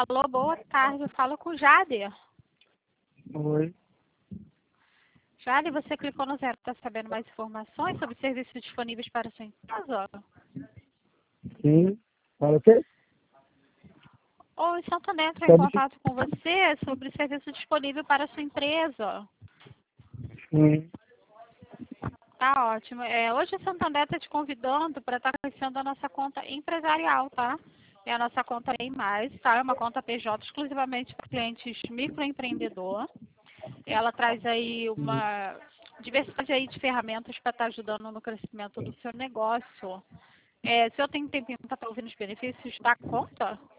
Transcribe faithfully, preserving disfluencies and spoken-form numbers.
Alô, boa tarde. Eu falo com o Jade. Oi. Jade, você clicou no zero. Está sabendo mais informações sobre serviços disponíveis para a sua empresa? Sim. Fala o quê? Ou Santander entrou em Sobre... contato com você sobre serviço disponível para a sua empresa. Sim. Tá ótimo. É, hoje a Santander está te convidando para estar conhecendo a nossa conta empresarial, tá? É a nossa conta Bem Mais, tá? É uma conta P J exclusivamente para clientes microempreendedor. Ela traz aí uma diversidade aí de ferramentas para estar ajudando no crescimento do seu negócio. É, se eu tenho tempinho para estar ouvindo os benefícios da conta?